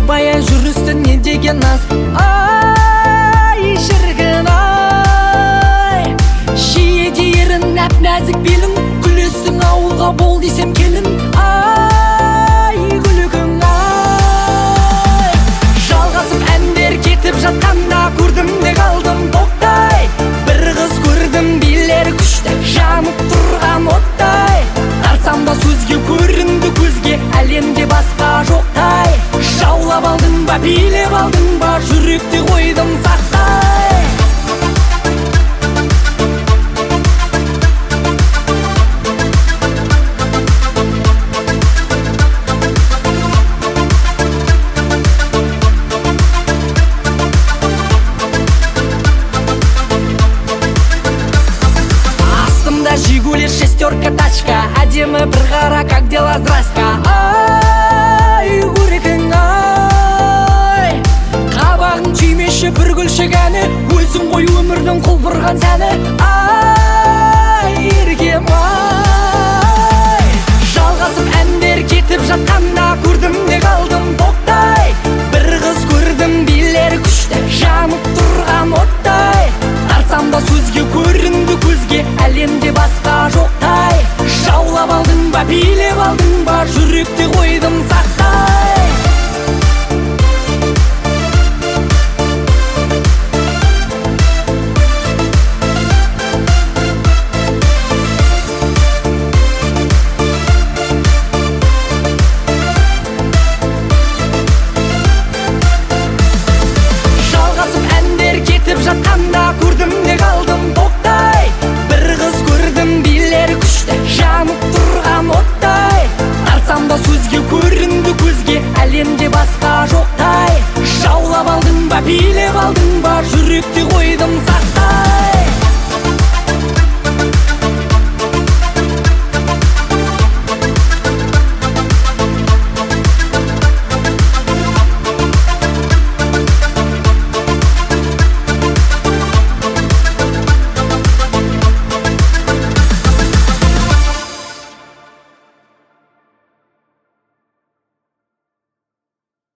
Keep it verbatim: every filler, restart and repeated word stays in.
бая жүрістің не деген аз. Ай шіркін ай, шиеде ерін нәп нәзік белің, күлесің ауылға бол десем келін. Ай күлігің ай, жалғасып әндер кетіп жатқанда көрдім де қалдым тоқтай. Бір қыз көрдім билер күшті, жанып тұрған оттай. Тарсам да сөзге көрінді көзге, әлемде басқа жоқтай. Жаулап алдың ба, билеп алдың ба, жүректе қойдым сақтай. Жигули, шестерка, тачка, әдемі бір қара, как дела, здрасте. Ай көрекің ай, қабағың түймеші бір гүлшік әні, өзің ғой өмірдің құлпырған сәні. Ай еркем ай, жалғасып әндер кетіп жатқанда көрдім де қалдым тоқтай. Бір қыз көрдім билер күшті, жанып тұрған оттай. Тарсам да сөзге көрінді көзге, әлемде басқа жоқтай. Жаулап алдың ба, билеп алдың ба, жүректе қойдым сақтай.